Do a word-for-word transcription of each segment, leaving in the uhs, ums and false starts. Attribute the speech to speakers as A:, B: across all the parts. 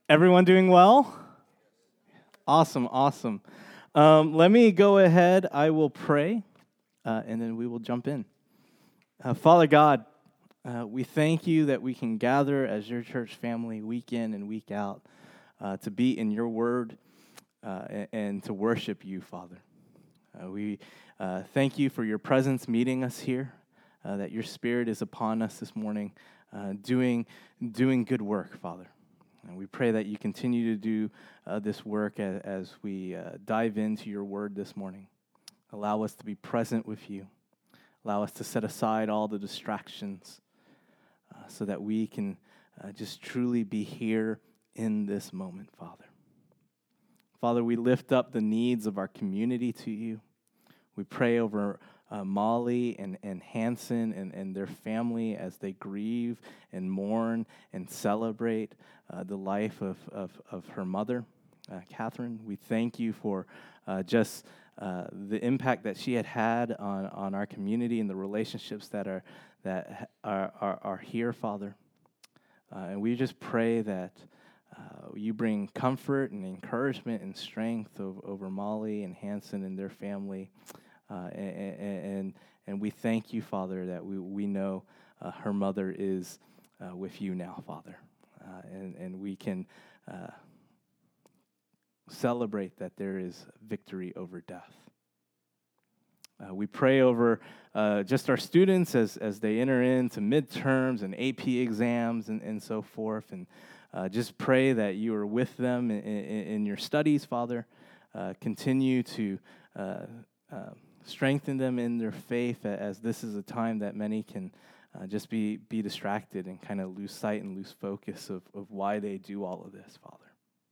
A: Everyone doing well? Awesome, awesome. Um, let me go ahead. I will pray, uh, and then we will jump in. Uh, Father God, uh, we thank you that we can gather as your church family week in and week out uh, to be in your word uh, and, and to worship you, Father. Uh, we uh, thank you for your presence meeting us here, uh, that your spirit is upon us this morning, uh, doing doing good work, Father. And we pray that you continue to do uh, this work as, as we uh, dive into your word this morning. Allow us to be present with you. Allow us to set aside all the distractions uh, so that we can uh, just truly be here in this moment, Father. Father, we lift up the needs of our community to you. We pray over uh, Molly and, and Hanson and, and their family as they grieve and mourn and celebrate uh, the life of, of, of her mother, uh, Catherine. We thank you for uh, just uh, the impact that she had had on, on our community and the relationships that are that are, are, are here, Father. Uh, and we just pray that uh, you bring comfort and encouragement and strength over, over Molly and Hanson and their family. Uh, and, and and we thank you, Father, that we, we know uh, her mother is uh, with you now, Father. Uh, and, and we can uh, celebrate that there is victory over death. Uh, we pray over uh, just our students as, as they enter into midterms and A P exams and, and so forth. And uh, just pray that you are with them in, in, in your studies, Father. Uh, continue to uh, uh, strengthen them in their faith, as this is a time that many can uh, just be, be distracted and kind of lose sight and lose focus of, of why they do all of this, Father.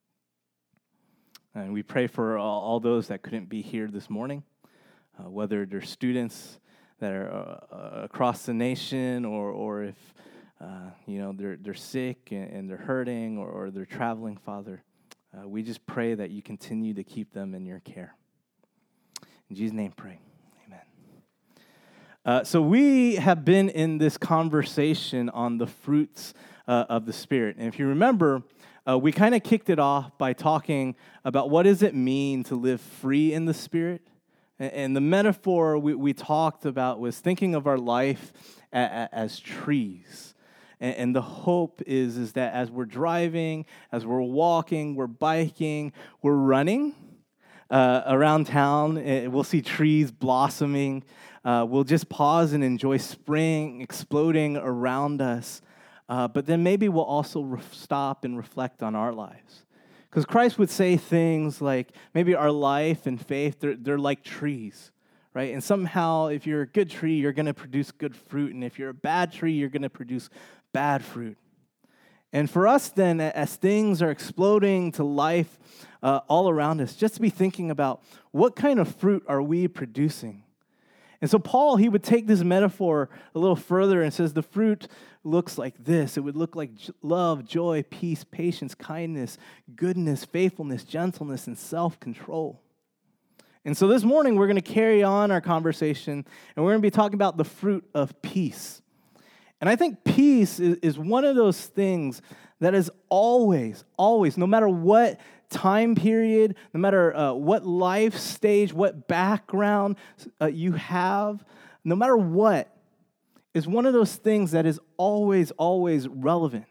A: And we pray for all, all those that couldn't be here this morning, uh, whether they're students that are uh, across the nation or or if uh, you know they're they're sick and, and they're hurting or, or they're traveling, Father. Uh, we just pray that you continue to keep them in your care. In Jesus' name, pray. Amen. Uh, so we have been in this conversation on the fruits uh, of the Spirit. And if you remember, uh, we kind of kicked it off by talking about what does it mean to live free in the Spirit. And, and the metaphor we, we talked about was thinking of our life a, a, as trees. And, and the hope is, is that as we're driving, as we're walking, we're biking, we're running, Uh, around town, it, we'll see trees blossoming. Uh, we'll just pause and enjoy spring exploding around us. Uh, but then maybe we'll also re- stop and reflect on our lives. Because Christ would say things like, maybe our life and faith, they're, they're like trees, right? And somehow, if you're a good tree, you're going to produce good fruit. And if you're a bad tree, you're going to produce bad fruit. And for us then, as things are exploding to life uh, all around us, just to be thinking about what kind of fruit are we producing? And so Paul, he would take this metaphor a little further and says the fruit looks like this. It would look like love, joy, peace, patience, kindness, goodness, faithfulness, gentleness, and self-control. And so this morning, we're going to carry on our conversation, and we're going to be talking about the fruit of peace. And I think peace is, is one of those things that is always, always, no matter what time period, no matter uh, what life stage, what background uh, you have, no matter what, is one of those things that is always, always relevant.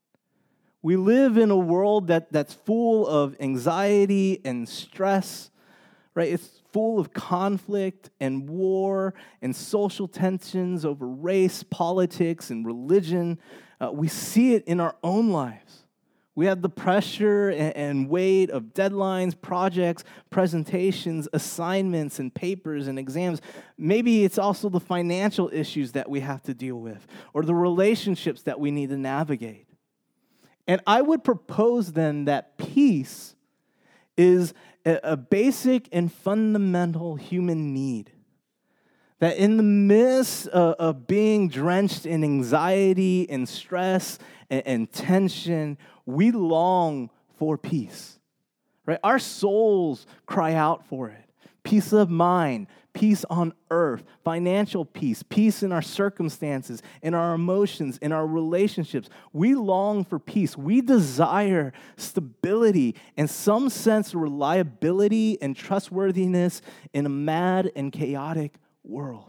A: We live in a world that, that's full of anxiety and stress, right? It's full of conflict and war and social tensions over race, politics, and religion. Uh, we see it in our own lives. We have the pressure and, and weight of deadlines, projects, presentations, assignments, and papers and exams. Maybe it's also the financial issues that we have to deal with or the relationships that we need to navigate. And I would propose then that peace is a basic and fundamental human need. That in the midst of, of being drenched in anxiety and stress and, and tension, we long for peace. Right? Our souls cry out for it. peace of mind, peace on earth, financial peace, peace in our circumstances, in our emotions, in our relationships. We long for peace. We desire stability and some sense of reliability and trustworthiness in a mad and chaotic world.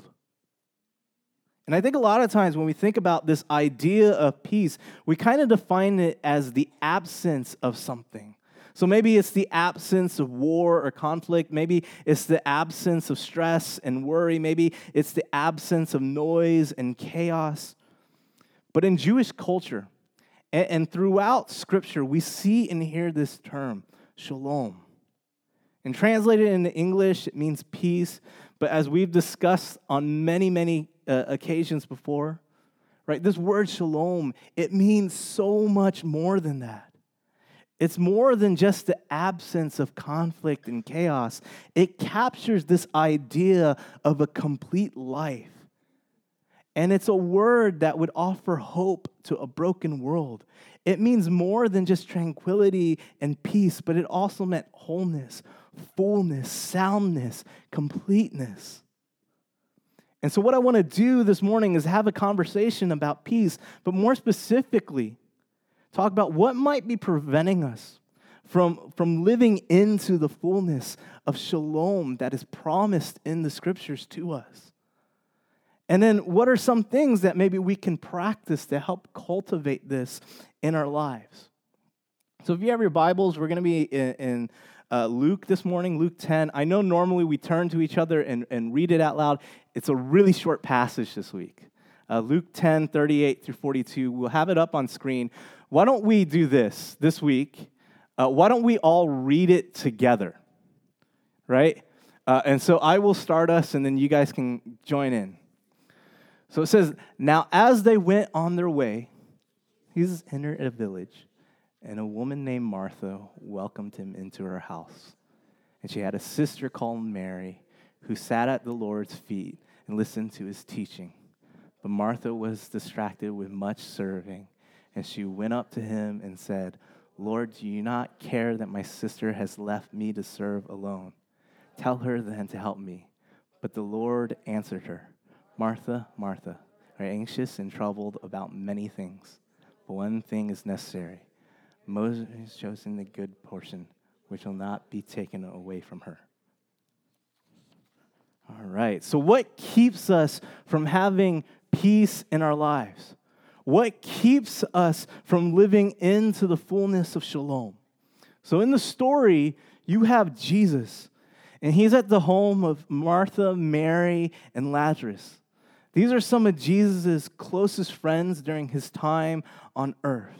A: And I think a lot of times when we think about this idea of peace, we kind of define it as the absence of something. So maybe it's the absence of war or conflict. Maybe it's the absence of stress and worry. Maybe it's the absence of noise and chaos. But in Jewish culture and, and throughout Scripture, we see and hear this term, shalom. And translated into English, it means peace. But as we've discussed on many, many uh, occasions before, right, this word shalom, it means so much more than that. It's more than just the absence of conflict and chaos. It captures this idea of a complete life. And it's a word that would offer hope to a broken world. It means more than just tranquility and peace, but it also meant wholeness, fullness, soundness, completeness. And so what I want to do this morning is have a conversation about peace, but more specifically, talk about what might be preventing us from, from living into the fullness of shalom that is promised in the Scriptures to us. And then what are some things that maybe we can practice to help cultivate this in our lives? So if you have your Bibles, we're going to be in, in uh, Luke this morning, Luke ten. I know normally we turn to each other and, and read it out loud. It's a really short passage this week. Uh, Luke ten, thirty-eight through forty-two. We'll have it up on screen. Why don't we do this this week? Uh, why don't we all read it together, right? Uh, and so I will start us, and then you guys can join in. So it says, now as they went on their way, he entered a village, and a woman named Martha welcomed him into her house. And she had a sister called Mary, who sat at the Lord's feet and listened to his teaching. But Martha was distracted with much serving, and she went up to him and said, Lord, do you not care that my sister has left me to serve alone? Tell her then to help me. But the Lord answered her, Martha, Martha, are anxious and troubled about many things, but one thing is necessary. Moses has chosen the good portion, which will not be taken away from her. All right, so what keeps us from having peace in our lives? What keeps us from living into the fullness of shalom? So in the story, you have Jesus, and he's at the home of Martha, Mary, and Lazarus. These are some of Jesus' closest friends during his time on earth.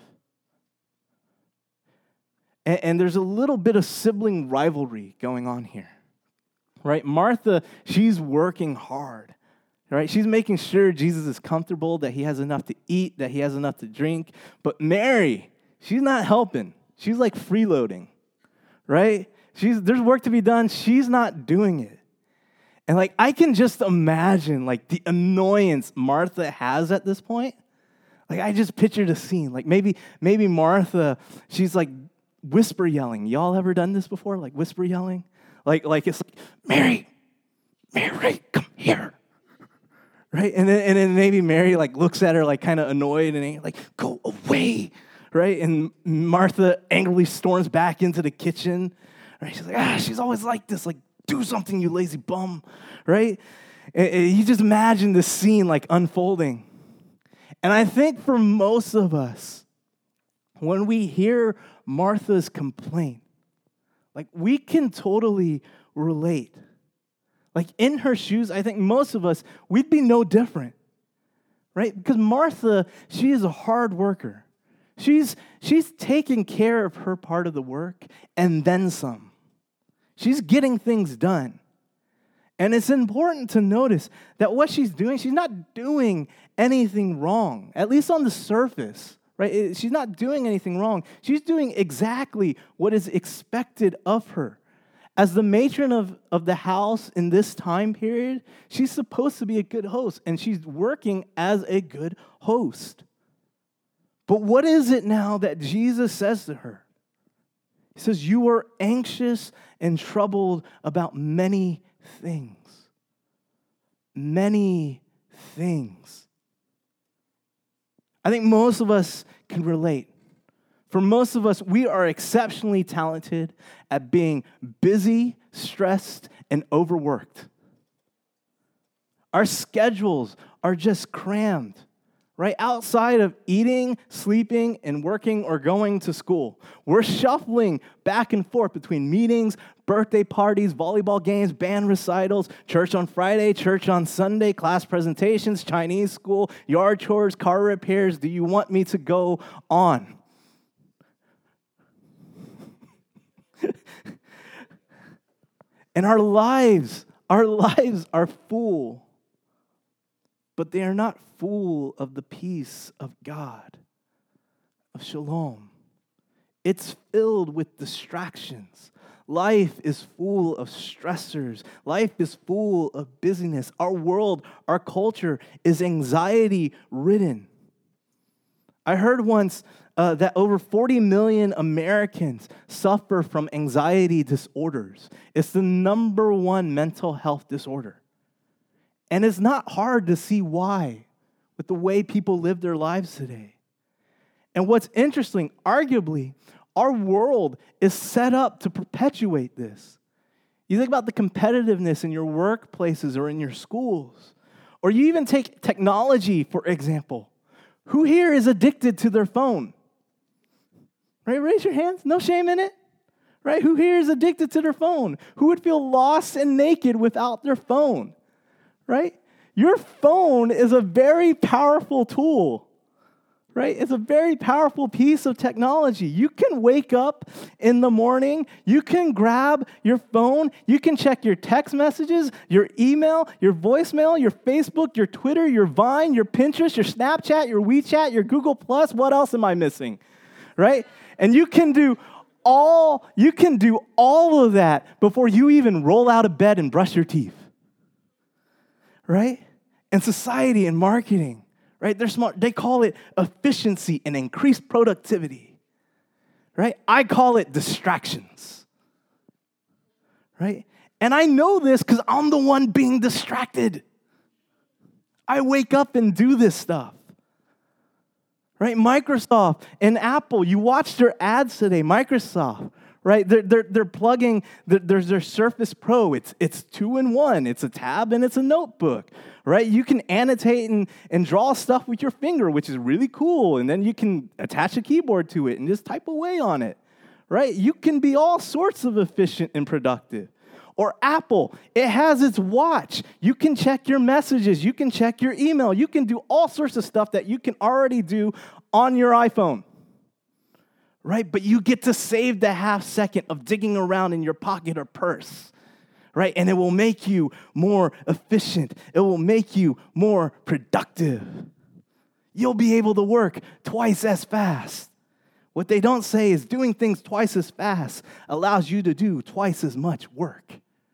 A: And, and there's a little bit of sibling rivalry going on here, right? Martha, she's working hard. Right? She's making sure Jesus is comfortable, that he has enough to eat, that he has enough to drink. But Mary, she's not helping. She's like freeloading, right? She's there's work to be done. She's not doing it. And like I can just imagine like the annoyance Martha has at this point. Like I just pictured a scene. Like maybe maybe Martha, she's like whisper yelling. Y'all ever done this before? Like whisper yelling? Like like it's like, Mary, Mary, come here. Right? And then, and then maybe Mary like looks at her like kind of annoyed and like, go away, right? And Martha angrily storms back into the kitchen, right? She's like, ah, she's always like this, like, do something, you lazy bum, right? And, and you just imagine this scene like unfolding. And I think for most of us, when we hear Martha's complaint, like we can totally relate. Like in her shoes, I think most of us, we'd be no different, right? Because Martha, she is a hard worker. She's, she's taking care of her part of the work and then some. She's getting things done. And it's important to notice that what she's doing, she's not doing anything wrong, at least on the surface, right? She's not doing anything wrong. She's doing exactly what is expected of her. As the matron of, of the house in this time period, she's supposed to be a good host, and she's working as a good host. But what is it now that Jesus says to her? He says, you are anxious and troubled about many things. Many things. I think most of us can relate. For most of us, we are exceptionally talented at being busy, stressed, and overworked. Our schedules are just crammed, right? Outside of eating, sleeping, and working or going to school, we're shuffling back and forth between meetings, birthday parties, volleyball games, band recitals, church on Friday, church on Sunday, class presentations, Chinese school, yard chores, car repairs. Do you want me to go on? And our lives, our lives are full, but they are not full of the peace of God, of shalom. It's filled with distractions. Life is full of stressors. Life is full of busyness. Our world, our culture is anxiety-ridden. I heard once uh, that over forty million Americans suffer from anxiety disorders. It's the number one mental health disorder. And it's not hard to see why with the way people live their lives today. And what's interesting, arguably, our world is set up to perpetuate this. You think about the competitiveness in your workplaces or in your schools, or you even take technology, for example. Who here is addicted to their phone? Right? Raise your hands. No shame in it. Right? Who here is addicted to their phone? Who would feel lost and naked without their phone? Right? Your phone is a very powerful tool. Right? It's a very powerful piece of technology. You can wake up in the morning, you can grab your phone, you can check your text messages, your email, your voicemail, your Facebook, your Twitter, your Vine, your Pinterest, your Snapchat, your WeChat, your Google Plus. What else am I missing? Right? And you can do all, you can do all of that before you even roll out of bed and brush your teeth. Right? And society and marketing. Right? They're smart. They call it efficiency and increased productivity. Right? I call it distractions. Right? And I know this because I'm the one being distracted. I wake up and do this stuff. Right? Microsoft and Apple, you watched their ads today. Microsoft, right? They're, they're, they're plugging, there's their Surface Pro. It's, it's two in one. It's a tab and it's a notebook. Right? You can annotate and, and draw stuff with your finger, which is really cool. And then you can attach a keyboard to it and just type away on it. Right? You can be all sorts of efficient and productive. Or Apple, it has its watch. You can check your messages. You can check your email. You can do all sorts of stuff that you can already do on your iPhone. Right? But you get to save the half second of digging around in your pocket or purse. Right? And it will make you more efficient. It will make you more productive. You'll be able to work twice as fast. What they don't say is doing things twice as fast allows you to do twice as much work.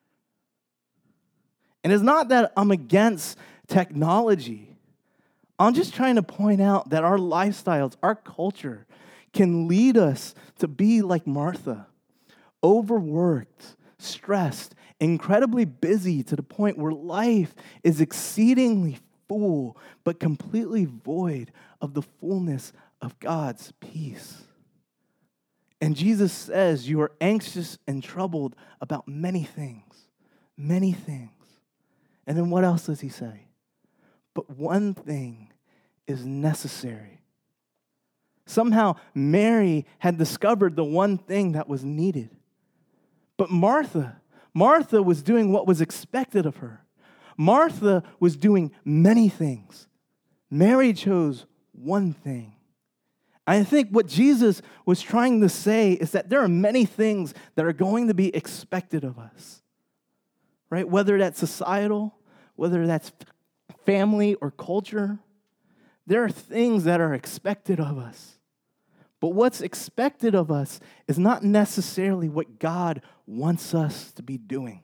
A: And it's not that I'm against technology. I'm just trying to point out that our lifestyles, our culture, can lead us to be like Martha, overworked, stressed, incredibly busy to the point where life is exceedingly full, but completely void of the fullness of God's peace. And Jesus says, you are anxious and troubled about many things, many things. And then what else does he say? But one thing is necessary. Somehow Mary had discovered the one thing that was needed. But Martha, Martha was doing what was expected of her. Martha was doing many things. Mary chose one thing. I think what Jesus was trying to say is that there are many things that are going to be expected of us. Right? Whether that's societal, whether that's family or culture, there are things that are expected of us. But what's expected of us is not necessarily what God wants us to be doing.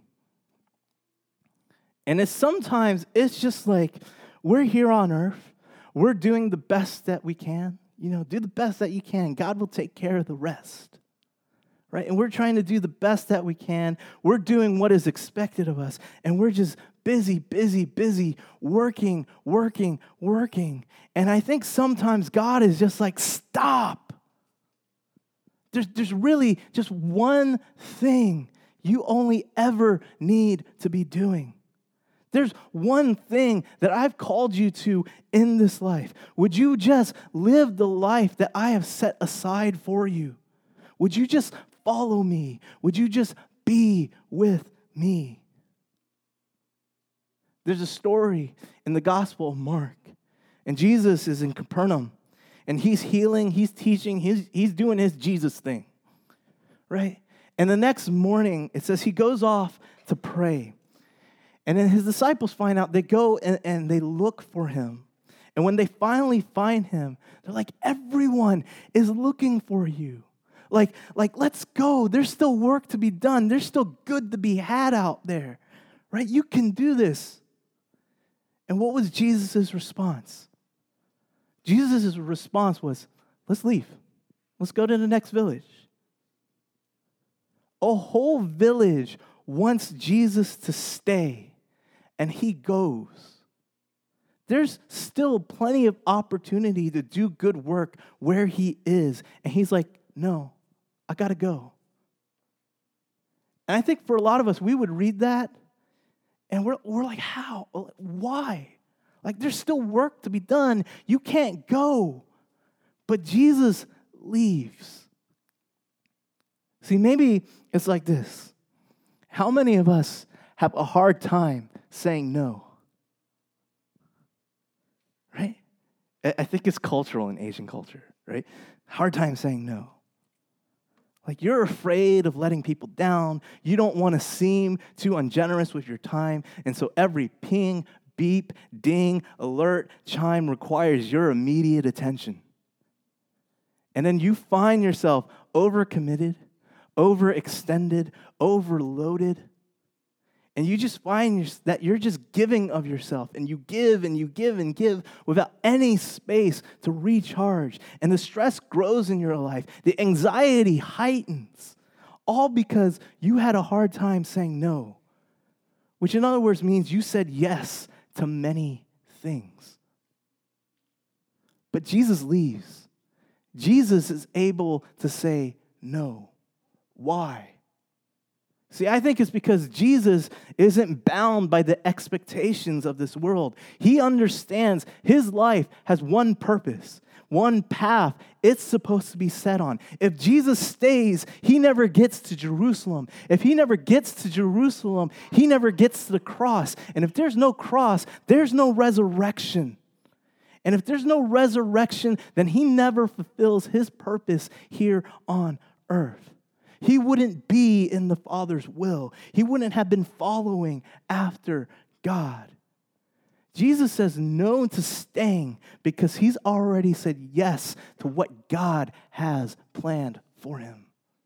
A: And it's sometimes, it's just like, we're here on earth, we're doing the best that we can. You know, do the best that you can. God will take care of the rest. right? And we're trying to do the best that we can. We're doing what is expected of us, and we're just busy, busy, busy, working, working, working. And I think sometimes God is just like, stop. There's, there's really just one thing you only ever need to be doing. There's one thing that I've called you to in this life. Would you just live the life that I have set aside for you? Would you just follow me? Would you just be with me? There's a story in the Gospel of Mark, and Jesus is in Capernaum, and he's healing, he's teaching, he's, he's doing his Jesus thing, right? And the next morning, it says he goes off to pray. And then his disciples find out, they go and, and they look for him. And when they finally find him, they're like, everyone is looking for you. Like, like, let's go. There's still work to be done. There's still good to be had out there, right? You can do this. And what was Jesus' response? Jesus' response was, let's leave. Let's go to the next village. A whole village wants Jesus to stay. And he goes. There's still plenty of opportunity to do good work where he is. And he's like, no, I got to go. And I think for a lot of us, we would read that, and we're, we're like, how? Why? Like, there's still work to be done. You can't go. But Jesus leaves. See, maybe it's like this. How many of us have a hard time saying no? Right? I think it's cultural in Asian culture, right? Hard time saying no. Like, you're afraid of letting people down. You don't want to seem too ungenerous with your time. And so every ping, beep, ding, alert, chime requires your immediate attention. And then you find yourself overcommitted, overextended, overloaded. And you just find that you're just giving of yourself, and you give and you give and give without any space to recharge. And the stress grows in your life. The anxiety heightens, all because you had a hard time saying no, which in other words means you said yes to many things. But Jesus leaves. Jesus is able to say no. Why? See, I think it's because Jesus isn't bound by the expectations of this world. He understands his life has one purpose, one path it's supposed to be set on. If Jesus stays, he never gets to Jerusalem. If he never gets to Jerusalem, he never gets to the cross. And if there's no cross, there's no resurrection. And if there's no resurrection, then he never fulfills his purpose here on earth. He wouldn't be in the Father's will. He wouldn't have been following after God. Jesus says no to staying because he's already said yes to what God has planned for him.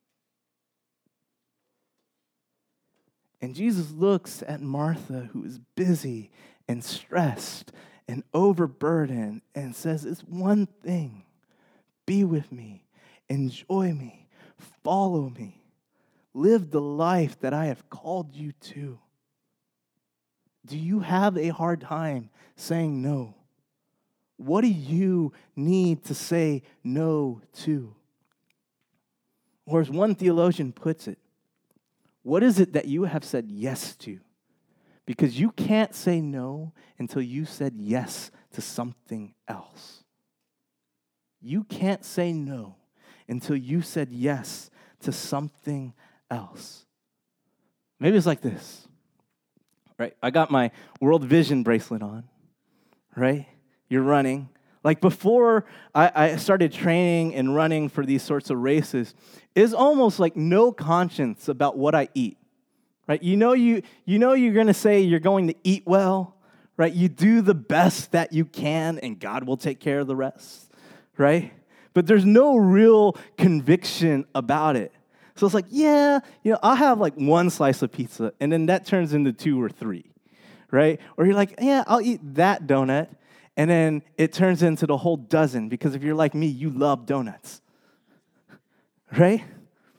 A: And Jesus looks at Martha, who is busy and stressed and overburdened, and says, it's one thing. Be with me. Enjoy me. Follow me. Live the life that I have called you to. Do you have a hard time saying no? What do you need to say no to? Or as one theologian puts it, what is it that you have said yes to? Because you can't say no until you said yes to something else. You can't say no until you said yes to something else. Maybe it's like this, right? I got my World Vision bracelet on, right? You're running. Like before I, I started training and running for these sorts of races, it's almost like no conscience about what I eat, right? You know, you, you know you're going to say you're going to eat well, right? You do the best that you can, and God will take care of the rest, right? But there's no real conviction about it. So it's like, yeah, you know, I'll have like one slice of pizza, and then that turns into two or three, right? Or you're like, yeah, I'll eat that donut, and then it turns into the whole dozen, because if you're like me, you love donuts, right?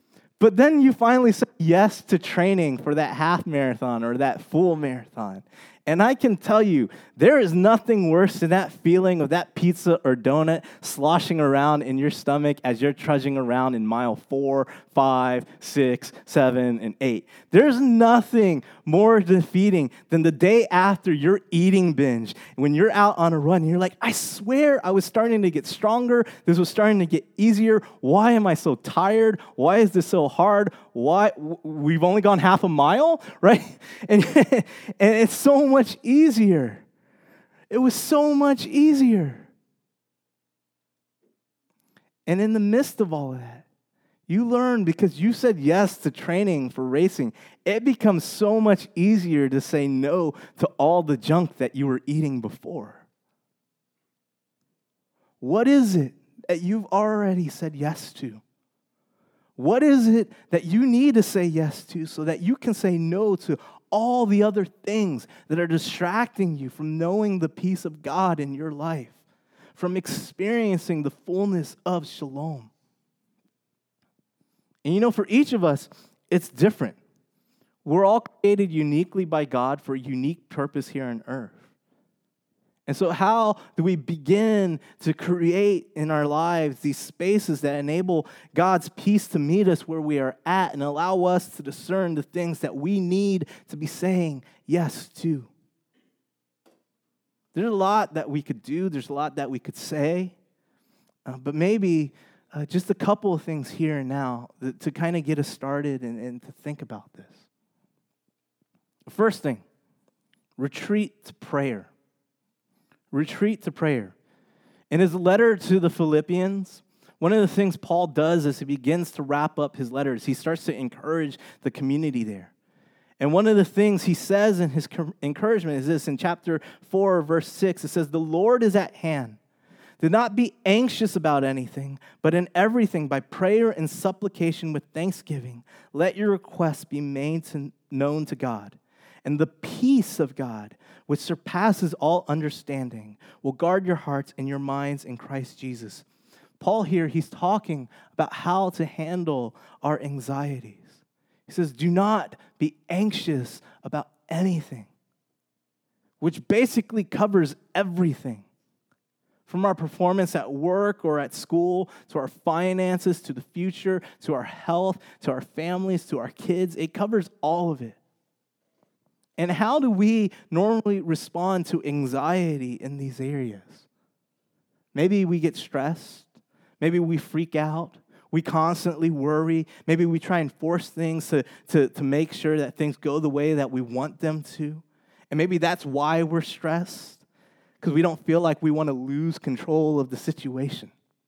A: But then you finally say yes to training for that half marathon or that full marathon. And I can tell you, there is nothing worse than that feeling of that pizza or donut sloshing around in your stomach as you're trudging around in mile four, five, six, seven, and eight. There's nothing more defeating than the day after your eating binge, when you're out on a run and you're like, I swear I was starting to get stronger. This was starting to get easier. Why am I so tired? Why is this so hard? Why? We've only gone half a mile, right? And, and it's so much easier. It was so much easier. And in the midst of all of that, you learn, because you said yes to training for racing, it becomes so much easier to say no to all the junk that you were eating before. What is it that you've already said yes to? What is it that you need to say yes to so that you can say no to all the other things that are distracting you from knowing the peace of God in your life, from experiencing the fullness of shalom? And you know, for each of us, it's different. We're all created uniquely by God for a unique purpose here on earth. And so how do we begin to create in our lives these spaces that enable God's peace to meet us where we are at and allow us to discern the things that we need to be saying yes to? There's a lot that we could do. There's a lot that we could say. Uh, but maybe uh, just a couple of things here and now to, to kind of get us started and, and to think about this. First thing, retreat to prayer. Retreat to prayer. In his letter to the Philippians, one of the things Paul does as he begins to wrap up his letters, he starts to encourage the community there. And one of the things he says in his encouragement is this, in chapter four, verse six, it says, "The Lord is at hand. Do not be anxious about anything, but in everything, by prayer and supplication with thanksgiving, let your requests be made to, known to God. And the peace of God, which surpasses all understanding, will guard your hearts and your minds in Christ Jesus." Paul here, he's talking about how to handle our anxieties. He says, do not be anxious about anything, which basically covers everything. From our performance at work or at school, to our finances, to the future, to our health, to our families, to our kids, it covers all of it. And how do we normally respond to anxiety in these areas? Maybe we get stressed. Maybe we freak out. We constantly worry. Maybe we try and force things to, to, to make sure that things go the way that we want them to. And maybe that's why we're stressed, because we don't feel like we want to lose control of the situation.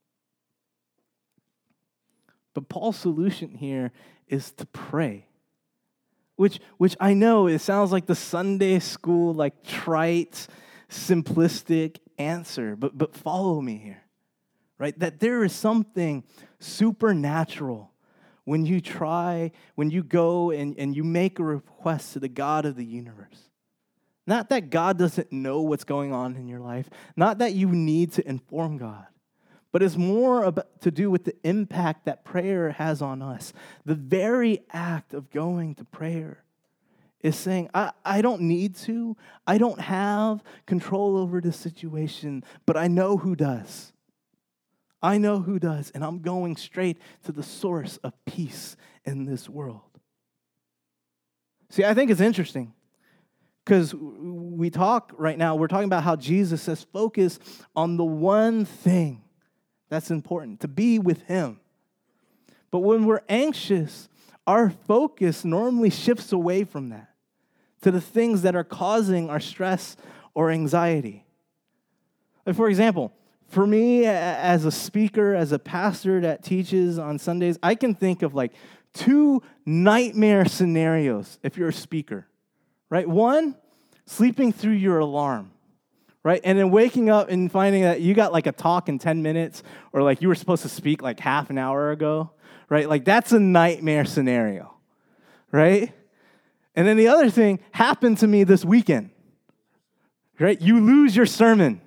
A: But Paul's solution here is to pray. Which, which I know, it sounds like the Sunday school, like trite, simplistic answer. But, but follow me here, right? That there is something supernatural when you try, when you go and, and you make a request to the God of the universe. Not that God doesn't know what's going on in your life. Not that you need to inform God. But it's more about, to do with the impact that prayer has on us. The very act of going to prayer is saying, I, I don't need to, I don't have control over the situation, but I know who does. I know who does, and I'm going straight to the source of peace in this world. See, I think it's interesting, because we talk right now, we're talking about how Jesus says focus on the one thing that's important, to be with him. But when we're anxious, our focus normally shifts away from that to the things that are causing our stress or anxiety. Like, for example, for me as a speaker, as a pastor that teaches on Sundays, I can think of like two nightmare scenarios if you're a speaker, right? One, sleeping through your alarm. Right? And then waking up and finding that you got like a talk in ten minutes, or like you were supposed to speak like half an hour ago, right? Like that's a nightmare scenario, right? And then the other thing happened to me this weekend, right? You lose your sermon,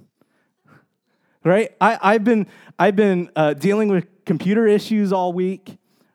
A: right? I, I've been I've been uh, dealing with computer issues all week,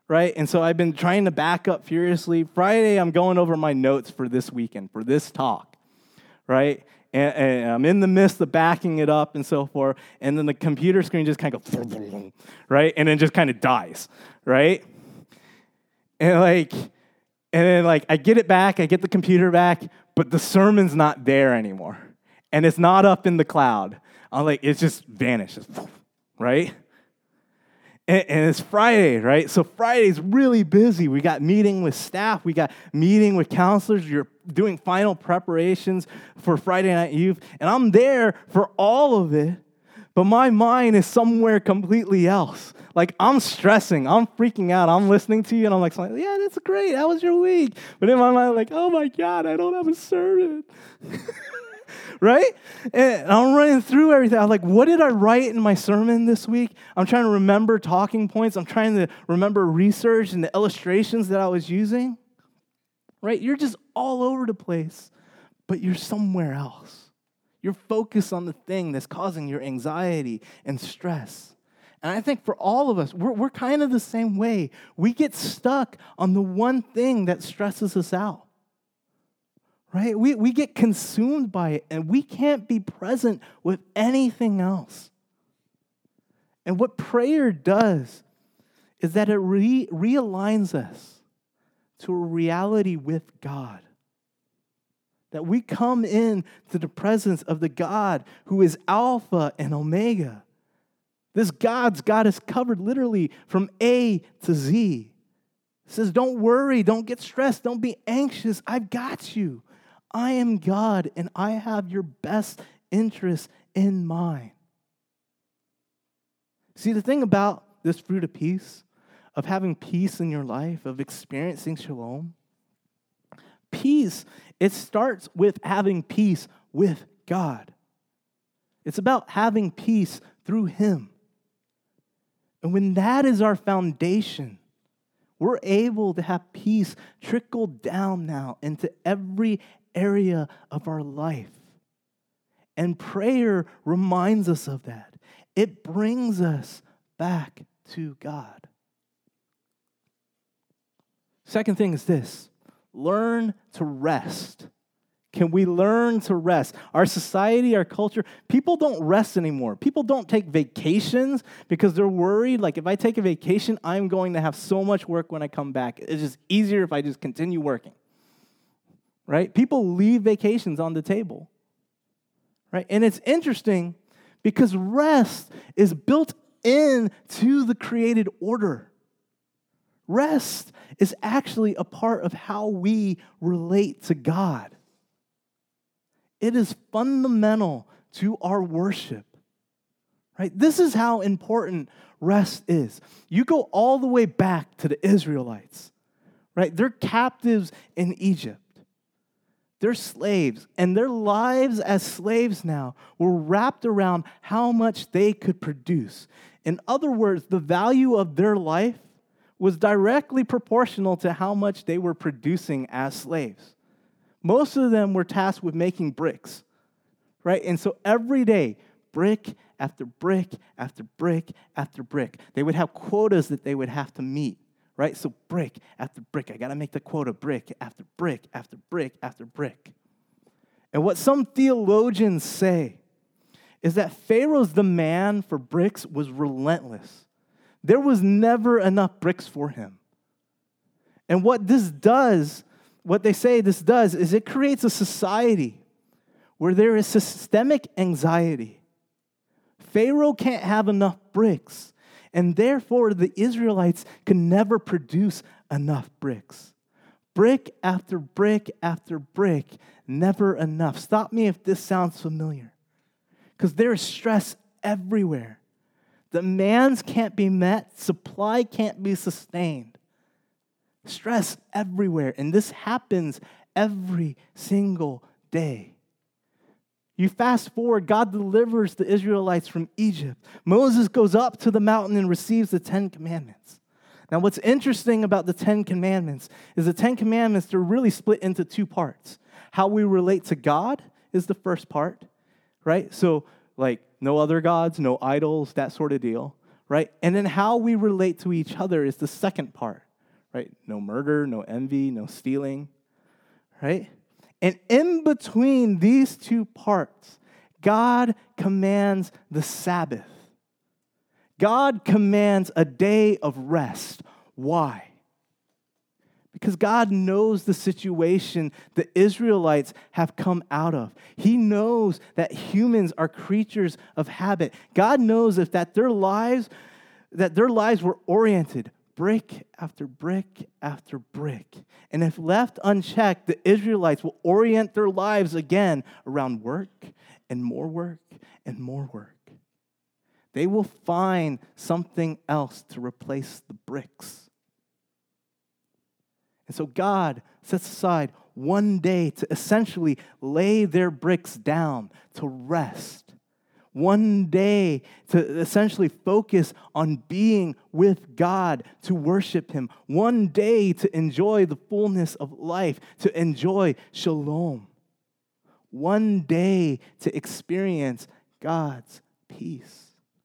A: right? And so I've been trying to back up furiously. Friday, I'm going over my notes for this weekend, for this talk, right? And, and I'm in the midst of backing it up and so forth, and then the computer screen just kind of goes, right? And then just kind of dies, right? And like, and then like I get it back, I get the computer back, but the sermon's not there anymore. And it's not up in the cloud. I'm like, it just vanishes, right? And, and it's Friday, right? So Friday's really busy. We got meeting with staff. We got meeting with counselors. You're doing final preparations for Friday Night Youth. And I'm there for all of it, but my mind is somewhere completely else. Like, I'm stressing. I'm freaking out. I'm listening to you, and I'm like, yeah, that's great. How was your week? But in my mind, I'm like, oh, my God, I don't have a sermon. Right? And I'm running through everything. I'm like, what did I write in my sermon this week? I'm trying to remember talking points. I'm trying to remember research and the illustrations that I was using. Right? You're just all over the place, but you're somewhere else. You're focused on the thing that's causing your anxiety and stress. And I think for all of us, we're, we're kind of the same way. We get stuck on the one thing that stresses us out. Right? We, we get consumed by it, and we can't be present with anything else. And what prayer does is that it re- realigns us to a reality with God. That we come in to the presence of the God who is Alpha and Omega. This God's got us covered literally from A to Z. It says, don't worry, don't get stressed, don't be anxious. I've got you. I am God, and I have your best interests in mind. See, the thing about this fruit of peace, of having peace in your life, of experiencing shalom, peace, it starts with having peace with God. It's about having peace through Him. And when that is our foundation, we're able to have peace trickle down now into every area of our life. And prayer reminds us of that. It brings us back to God. Second thing is this: learn to rest. Can we learn to rest? Our society, our culture, people don't rest anymore. People don't take vacations because they're worried, like, if I take a vacation, I'm going to have so much work when I come back. It's just easier if I just continue working. Right? People leave vacations on the table. Right? And it's interesting because rest is built into the created order. Rest is actually a part of how we relate to God. It is fundamental to our worship. Right? This is how important rest is. You go all the way back to the Israelites. Right? They're captives in Egypt. They're slaves, and their lives as slaves now were wrapped around how much they could produce. In other words, the value of their life was directly proportional to how much they were producing as slaves. Most of them were tasked with making bricks, right? And so every day, brick after brick after brick after brick, they would have quotas that they would have to meet. Right? So brick after brick. I got to make the quota brick after brick after brick after brick. And what some theologians say is that Pharaoh's demand for bricks was relentless. There was never enough bricks for him. And what this does, what they say this does, is it creates a society where there is systemic anxiety. Pharaoh can't have enough bricks. And therefore, the Israelites could never produce enough bricks. Brick after brick after brick, never enough. Stop me if this sounds familiar. Because there is stress everywhere. Demands can't be met. Supply can't be sustained. Stress everywhere. And this happens every single day. You fast forward, God delivers the Israelites from Egypt. Moses goes up to the mountain and receives the Ten Commandments. Now, what's interesting about the Ten Commandments is the Ten Commandments, they're really split into two parts. How we relate to God is the first part, right? So, like, no other gods, no idols, that sort of deal, right? And then how we relate to each other is the second part, right? No murder, no envy, no stealing, right? And in between these two parts, God commands the Sabbath. God commands a day of rest. Why? Because God knows the situation the Israelites have come out of. He knows that humans are creatures of habit. God knows if that their lives, that their lives were oriented brick after brick after brick. And if left unchecked, the Israelites will orient their lives again around work and more work and more work. They will find something else to replace the bricks. And so God sets aside one day to essentially lay their bricks down, to rest. One day to essentially focus on being with God, to worship Him. One day to enjoy the fullness of life, to enjoy shalom. One day to experience God's peace.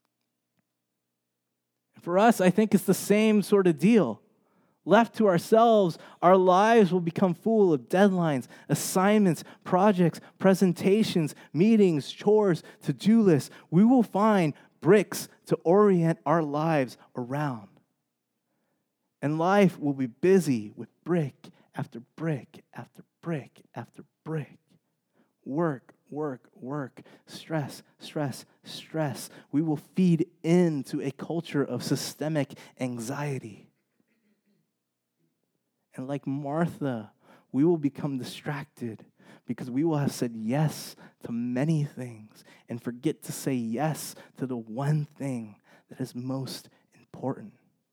A: For us, I think it's the same sort of deal. Left to ourselves, our lives will become full of deadlines, assignments, projects, presentations, meetings, chores, to-do lists. We will find bricks to orient our lives around. And life will be busy with brick after brick after brick after brick. Work, work, work, stress, stress, stress. We will feed into a culture of systemic anxiety. And like Martha, we will become distracted because we will have said yes to many things and forget to say yes to the one thing that is most important.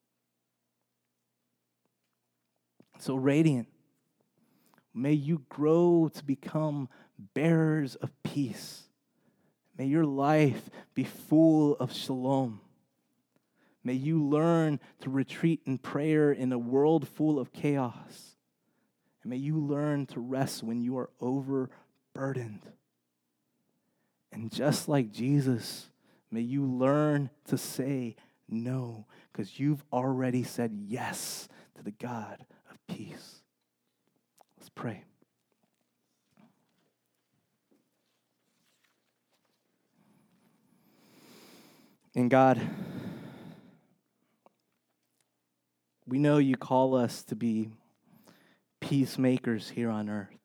A: So, Radiant, may you grow to become bearers of peace. May your life be full of shalom. May you learn to retreat in prayer in a world full of chaos. And may you learn to rest when you are overburdened. And just like Jesus, may you learn to say no, because you've already said yes to the God of peace. Let's pray. And God, we know you call us to be peacemakers here on earth.